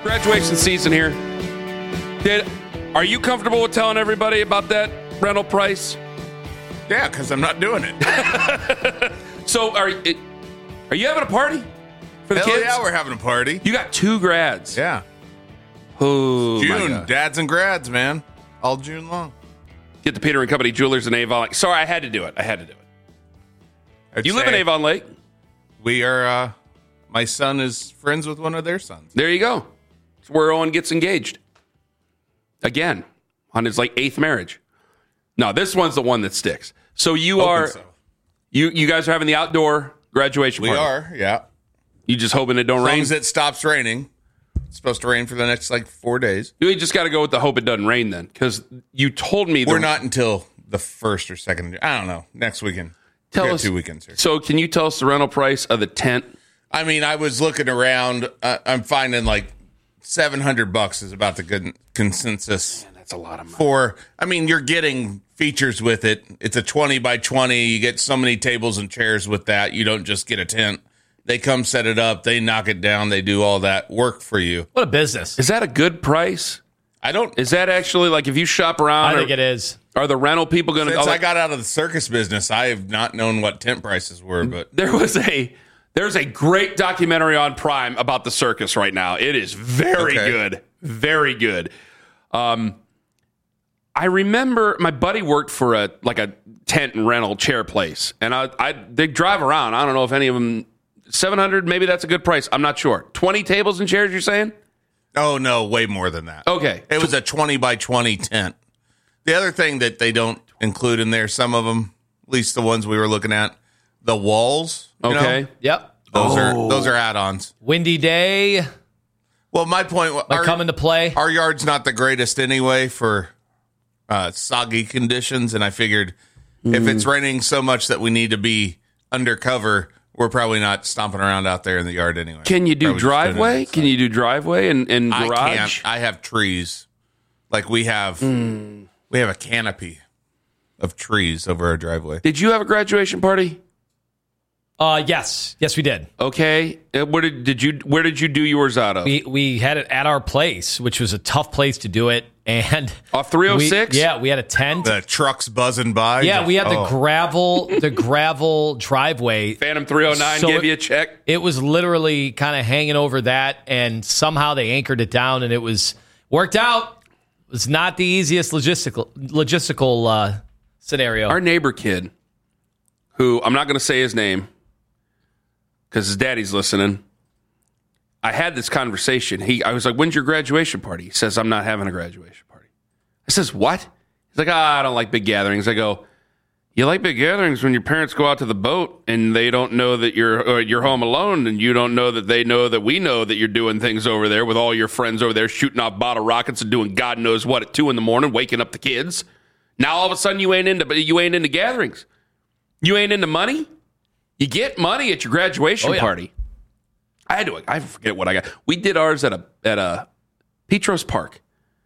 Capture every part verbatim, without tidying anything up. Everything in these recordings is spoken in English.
Graduation season here. Did are you comfortable with telling everybody about that rental price? Yeah, because I'm not doing it. So are it, are you having a party for the Hell kids? yeah, we're having a party. You got two grads. Yeah. Oh, my June, God. dads and grads, man. All June long. Get the Peter and Company Jewelers in Avon. Sorry, I had to do it. I had to do it. I'd You live in say Avon Lake. We are, uh, my son is friends with one of their sons. There you go. It's where Owen gets engaged. Again, on his like eighth marriage. No, this one's the one that sticks. So you Hoping are, so. you you guys are having the outdoor graduation We party. are, yeah. You just hoping it don't As long rain? as it stops raining. It's supposed to rain for the next, like, four days. We just got to go with the hope it doesn't rain then. Because you told me. We're the, not until the first or second. I don't know. Next weekend. Tell we got us, two weekends here. So can you tell us the rental price of the tent? I mean, I was looking around. Uh, I'm finding, like, seven hundred bucks is about the good consensus. Man, that's a lot of money. For, I mean, you're getting features with it. It's a twenty by twenty. You get so many tables and chairs with that. You don't just get a tent. They come set it up. They knock it down. They do all that work for you. What a business. Is that a good price? I don't. Is that actually like if you shop around? I or, think it is. Are the rental people going to? Since I got out of the circus business, I have not known what tent prices were. But There was a there's a great documentary on Prime about the circus right now. It is very Okay. good, very good. Um, I remember my buddy worked for a like a tent and rental chair place, and I I they drive around. I don't know if any of them seven hundred. Maybe that's a good price. I'm not sure. Twenty tables and chairs. You're saying? oh no, way more than that. Okay. It was a twenty by twenty tent. The other thing that they don't include in there, some of them, at least the ones we were looking at, the walls. you Okay. know, Yep. those Oh. are those are add-ons. Windy day Well, my point, might our, come into play. our yard's not the greatest anyway for uh, soggy conditions, and I figured if it's raining so much that we need to be undercover, we're probably not stomping around out there in the yard anyway. Can you do Probably just doing it driveway? inside. Can you do driveway and, and I garage? can't. I have trees. Like we have, we have a canopy of trees over our driveway. Did you have a graduation party? Uh, yes. Yes, we did. Okay. Uh, Where did, did you where did you do yours out of? We we had it at our place, which was a tough place to do it. And Off three oh six? we- Yeah, we had a tent. The trucks buzzing by. Yeah, we had the Oh. gravel, the gravel driveway. Phantom three oh nine So gave it- you a check. It was literally kind of hanging over that, and somehow they anchored it down, and it was worked out. It was not the easiest logistical logistical uh, scenario. Our neighbor kid, who I'm not going to say his name because his daddy's listening. I had this conversation. He, I was like, "When's your graduation party?" He says, "I'm not having a graduation party." I says, "What?" He's like, "Ah, I don't like big gatherings." I go, "You like big gatherings when your parents go out to the boat and they don't know that you're or you're home alone, and you don't know that they know that we know that you're doing things over there with all your friends over there shooting off bottle rockets and doing God knows what at two in the morning, waking up the kids. Now all of a sudden you ain't into you ain't into gatherings. You ain't into money. You get money at your graduation Oh, yeah. party." I had to. I forget what I got. We did ours at a at a Petros Park.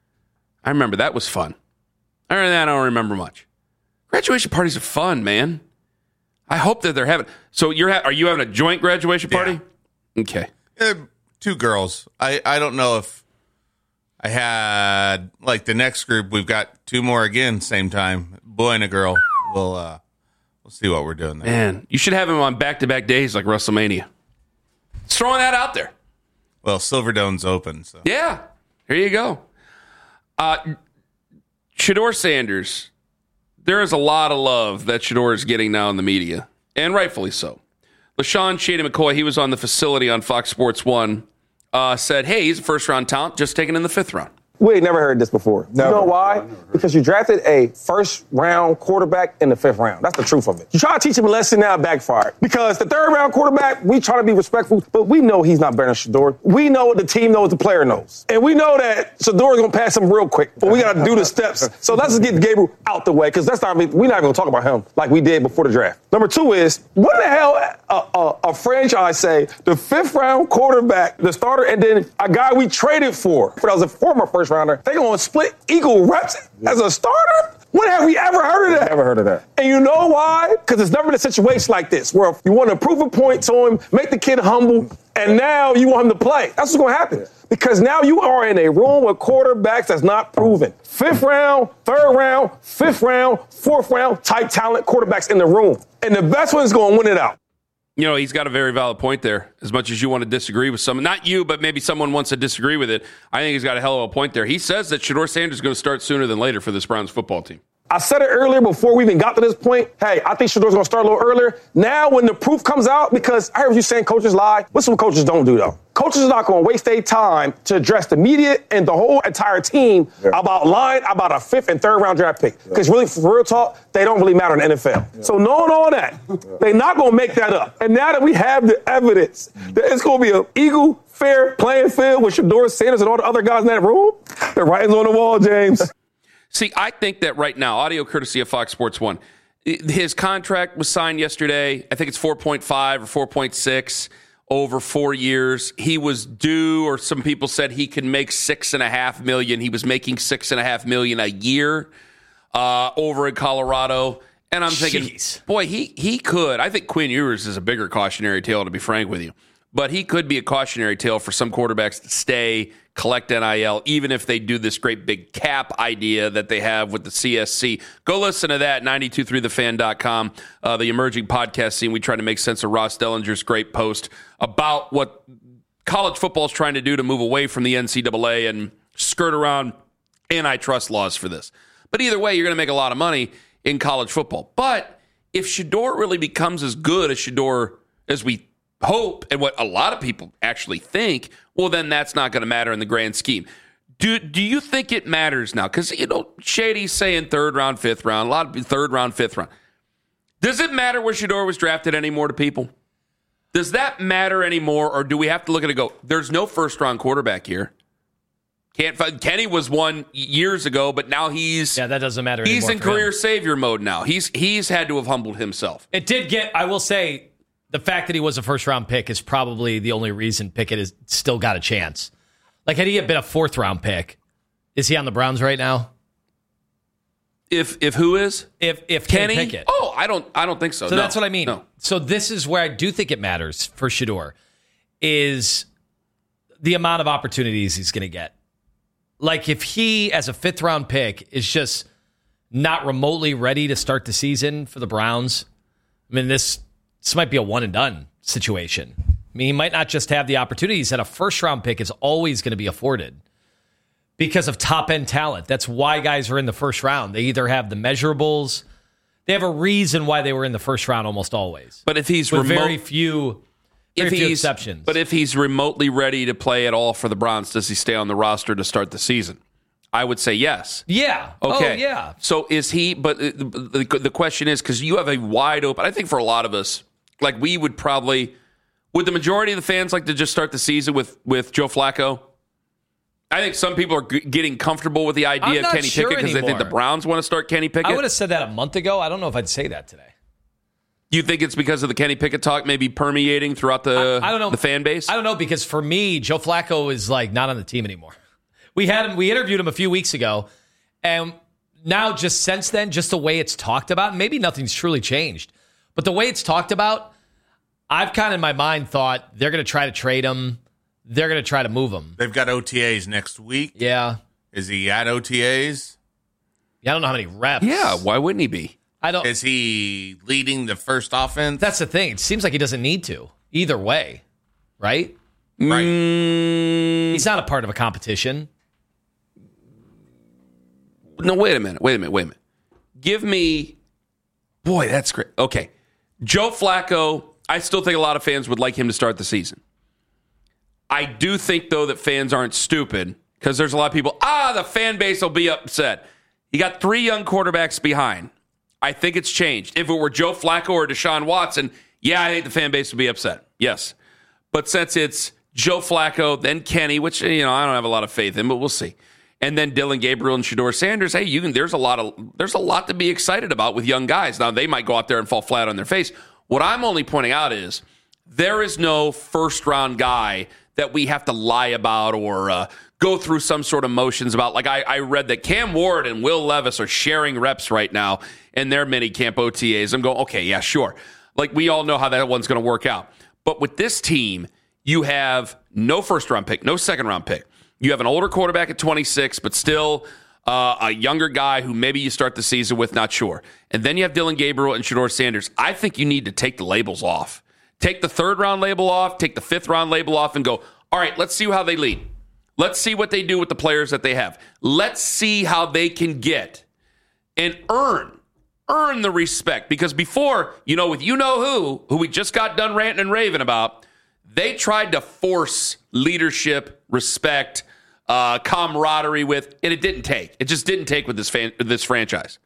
I remember that was fun. Other than that, I don't remember much. Graduation parties are fun, man. I hope that they're having. So you're ha- are you having a joint graduation party? Okay. Eh, two girls. I, I don't know if I had, like, the next group, we've got two more again, same time. Boy and a girl. We'll, uh, we'll see what we're doing there. Man, you should have him on back-to-back days like WrestleMania. Just throwing that out there. Well, Silverdome's open, so. Yeah, here you go. Uh, Shador Sanders, there is a lot of love that Shador is getting now in the media, and rightfully so. LaShawn Shady McCoy, he was on the facility on Fox Sports one, uh, said, hey, he's a first-round talent, just taken in the fifth round. We ain't never heard this before. Never. You know why? Because you drafted a first-round quarterback in the fifth round. That's the truth of it. You try to teach him a lesson, now it backfired. Because the third-round quarterback, we try to be respectful, but we know he's not better than Shador. We know what the team knows, the player knows. And we know that Shador is going to pass him real quick, but we got to do the steps. So let's just get Gabriel out the way, because that's not, we're not going to talk about him like we did before the draft. Number two is, what the hell a, a, a franchise say the fifth-round quarterback, the starter, and then a guy we traded for, that was a former first rounder, they going to split equal reps as a starter? When have we ever heard of that? Never heard of that. And you know why? Because it's never been a situation like this where you want to prove a point to him, make the kid humble, and now you want him to play. That's what's going to happen. Because now you are in a room with quarterbacks that's not proven. Fifth round, third round, fifth round, fourth round type talent quarterbacks in the room. And the best one is going to win it out. You know, he's got a very valid point there. As much as you want to disagree with someone, not you, but maybe someone wants to disagree with it, I think he's got a hell of a point there. He says that Shedeur Sanders is going to start sooner than later for this Browns football team. I said it earlier before we even got to this point. Hey, I think Shedor's going to start a little earlier. Now when the proof comes out, because I heard you saying coaches lie. What's what coaches don't do, though? Coaches are not going to waste their time to address the media and the whole entire team yeah. about lying about a fifth and third round draft pick. Because yeah. really, for real talk, they don't really matter in the N F L. Yeah. So knowing all that, yeah. they're not going to make that up. And now that we have the evidence mm-hmm. that it's going to be an equal, fair playing field with Shedeur Sanders and all the other guys in that room, the writing's on the wall, James. See, I think that right now, audio courtesy of Fox Sports one, his contract was signed yesterday. I think it's four point five or four point six over four years. He was due, or some people said he could make six and a half million. He was making six and a half million a year uh, over in Colorado. And I'm thinking, Jeez. boy, he he could. I think Quinn Ewers is a bigger cautionary tale, to be frank with you. But he could be a cautionary tale for some quarterbacks to stay, collect N I L, even if they do this great big cap idea that they have with the C S C. Go listen to that, nine two three the fan dot com, uh, the emerging podcast scene. We try to make sense of Ross Dellinger's great post about what college football is trying to do to move away from the N C double A and skirt around antitrust laws for this. But either way, you're going to make a lot of money in college football. But if Shedeur really becomes as good as Shedeur as we hope, and what a lot of people actually think, well, then that's not going to matter in the grand scheme. Do do you think it matters now? Because, you know, Shady's saying third round, fifth round, a lot of third round, fifth round. Does it matter where Shedeur was drafted anymore to people? Does that matter anymore, or do we have to look at it and go, there's no first round quarterback here? Can't find, Kenny was one years ago, but now he's yeah, that doesn't matter. He's in career him. savior mode now. He's he's had to have humbled himself. It did get, I will say, the fact that he was a first-round pick is probably the only reason Pickett has still got a chance. Like, had he been a fourth-round pick, is he on the Browns right now? If if who is? If if Kenny? Kenny Pickett. Oh, I don't I don't think so. So no. that's what I mean. No. So this is where I do think it matters for Shedeur, is the amount of opportunities he's going to get. Like, if he, as a fifth-round pick, is just not remotely ready to start the season for the Browns, I mean, this... This might be a one-and-done situation. I mean, he might not just have the opportunities that a first-round pick is always going to be afforded because of top-end talent. That's why guys are in the first round. They either have the measurables. They have a reason why they were in the first round almost always. But if he's with remote, very few, very if few he's, exceptions. But if he's remotely ready to play at all for the Browns, does he stay on the roster to start the season? I would say yes. Yeah. Okay. Oh, yeah. So is he, but the, the, the question is, because you have a wide open, I think for a lot of us, like we would probably, would the majority of the fans like to just start the season with, with Joe Flacco? I think some people are g- getting comfortable with the idea I'm of Kenny sure Pickett because they think the Browns want to start Kenny Pickett. I would have said that a month ago. I don't know if I'd say that today. You think it's because of the Kenny Pickett talk maybe permeating throughout the, I, I don't know. the fan base? I don't know, because for me, Joe Flacco is like not on the team anymore. We had him, we interviewed him a few weeks ago, and now just since then, just the way it's talked about, maybe nothing's truly changed, but the way it's talked about, I've kind of in my mind thought they're going to try to trade him. They're going to try to move him. They've got O T As next week. Yeah. Is he at O T As? Yeah, I don't know how many reps. Yeah, why wouldn't he be? I don't. Is he leading the first offense? That's the thing. It seems like he doesn't need to either way, right? Right. Mm, He's not a part of a competition. no, wait a minute. Wait a minute. Wait a minute. Give me. Boy, that's great. Okay. Joe Flacco, I still think a lot of fans would like him to start the season. I do think, though, that fans aren't stupid because there's a lot of people, ah, the fan base will be upset. You got three young quarterbacks behind. I think it's changed. If it were Joe Flacco or Deshaun Watson, yeah, I think the fan base would be upset. Yes. But since it's Joe Flacco, then Kenny, which, you know, I don't have a lot of faith in, but we'll see. And then Dylan Gabriel and Shedeur Sanders, hey, you can there's a lot of there's a lot to be excited about with young guys. Now, they might go out there and fall flat on their face. What I'm only pointing out is There is no first-round guy that we have to lie about or uh, go through some sort of motions about. Like I, I read that Cam Ward and Will Levis are sharing reps right now in their minicamp O T As. I'm going, okay, yeah, sure. Like we all know how that one's going to work out. But with this team, you have no first-round pick, no second-round pick. You have an older quarterback at twenty-six, but still uh, a younger guy who maybe you start the season with, not sure. And then you have Dillon Gabriel and Shedeur Sanders. I think you need to take the labels off. Take the third-round label off, take the fifth-round label off, and go, all right, let's see how they lead. Let's see what they do with the players that they have. Let's see how they can get and earn, earn the respect. Because before, you know, with you-know-who, who we just got done ranting and raving about, they tried to force leadership, respect, uh, camaraderie with, and it didn't take. It just didn't take with this fan, this franchise.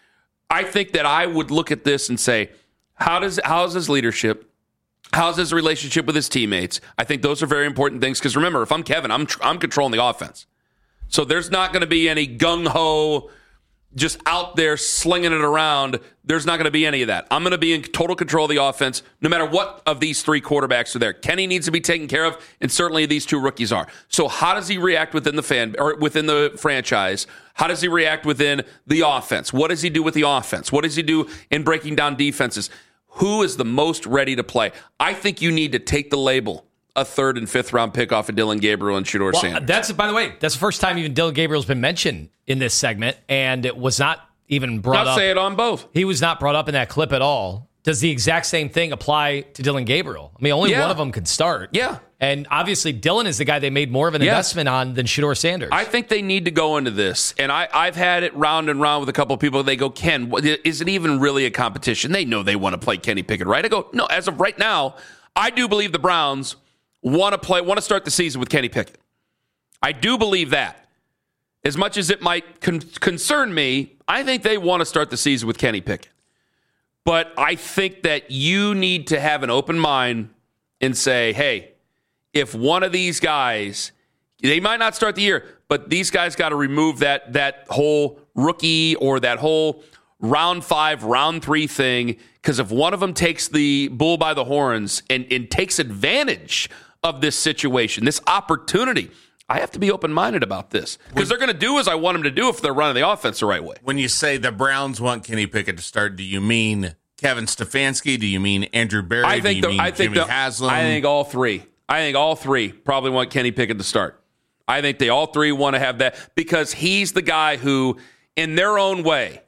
I think that I would look at this and say, how does how is his leadership? How's his relationship with his teammates? I think those are very important things because remember, if I'm Kevin, I'm tr- I'm controlling the offense. So there's not going to be any gung-ho just out there slinging it around. There's not going to be any of that. I'm going to be in total control of the offense no matter what of these three quarterbacks are there. Kenny needs to be taken care of, and certainly these two rookies are. So how does he react within the fan or within the franchise? How does he react within the offense? What does he do with the offense? What does he do in breaking down defenses? Who is the most ready to play? I think you need to take the label, a third and fifth round pick off of Dillon Gabriel and Shedeur well, Sanders. That's, by the way, that's the first time even Dillon Gabriel's been mentioned in this segment, and it was not even brought I'll up. say it on both. He was not brought up in that clip at all. Does the exact same thing apply to Dillon Gabriel? I mean, only Yeah. one of them can start. Yeah. And obviously, Dillon is the guy they made more of an Yes. investment on than Shedeur Sanders. I think they need to go into this. And I, I've had it round and round with a couple of people. They go, Ken, what- is it even really a competition? They know they want to play Kenny Pickett, right? I go, no, as of right now, I do believe the Browns want to play, want to start the season with Kenny Pickett. I do believe that. As much as it might con- concern me, I think they want to start the season with Kenny Pickett. But I think that you need to have an open mind and say, hey, if one of these guys, they might not start the year, but these guys got to remove that that whole rookie or that whole round five, round three thing, because if one of them takes the bull by the horns and, and takes advantage of this situation, this opportunity, I have to be open-minded about this because they're going to do as I want them to do if they're running the offense the right way. When you say the Browns want Kenny Pickett to start, do you mean Kevin Stefanski? Do you mean Andrew Berry? I think do the, you mean I think Jimmy the, Haslam? I think all three. I think all three probably want Kenny Pickett to start. I think they all three want to have that because he's the guy who, in their own way,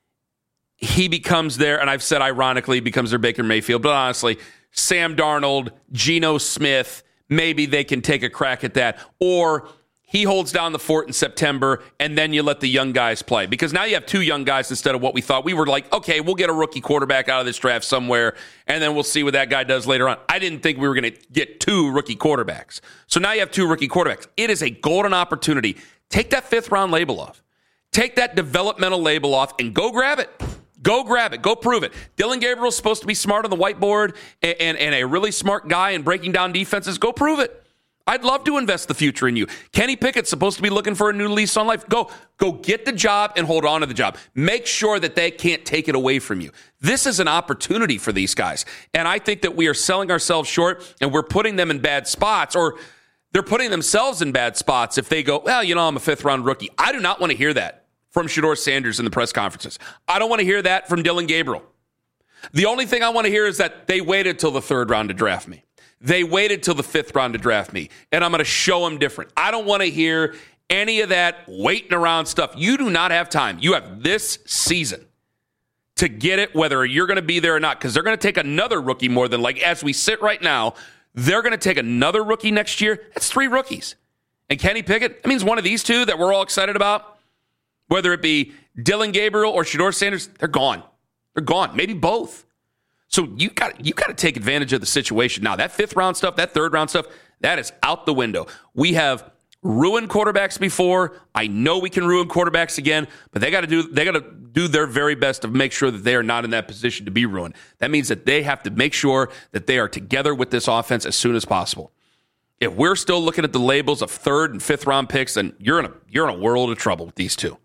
he becomes their, and I've said ironically, becomes their Baker Mayfield, but honestly, Sam Darnold, Geno Smith, maybe they can take a crack at that. Or he holds down the fort in September, and then you let the young guys play. Because now you have two young guys instead of what we thought. We were like, okay, we'll get a rookie quarterback out of this draft somewhere, and then we'll see what that guy does later on. I didn't think we were going to get two rookie quarterbacks. So now you have two rookie quarterbacks. It is a golden opportunity. Take that fifth-round label off. Take that developmental label off and go grab it. Go grab it. Go prove it. Dillon Gabriel's supposed to be smart on the whiteboard and, and, and a really smart guy in breaking down defenses. Go prove it. I'd love to invest the future in you. Kenny Pickett's supposed to be looking for a new lease on life. Go, go get the job and hold on to the job. Make sure that they can't take it away from you. This is an opportunity for these guys. And I think that we are selling ourselves short and we're putting them in bad spots, or they're putting themselves in bad spots if they go, well, you know, I'm a fifth round rookie. I do not want to hear that from Shedeur Sanders in the press conferences. I don't want to hear that from Dillon Gabriel. The only thing I want to hear is that they waited till the third round to draft me. They waited till the fifth round to draft me, and I'm going to show them different. I don't want to hear any of that waiting around stuff. You do not have time. You have this season to get it, whether you're going to be there or not, because they're going to take another rookie more than, like, as we sit right now, they're going to take another rookie next year. That's three rookies. And Kenny Pickett, that means one of these two that we're all excited about, whether it be Dillon Gabriel or Shedeur Sanders, they're gone. They're gone. Maybe both. So you got you got to take advantage of the situation. Now, that fifth round stuff, that third round stuff, that is out the window. We have ruined quarterbacks before. I know we can ruin quarterbacks again, but they got to do they got to do their very best to make sure that they are not in that position to be ruined. That means that they have to make sure that they are together with this offense as soon as possible. If we're still looking at the labels of third and fifth round picks, then you're in a you're in a world of trouble with these two.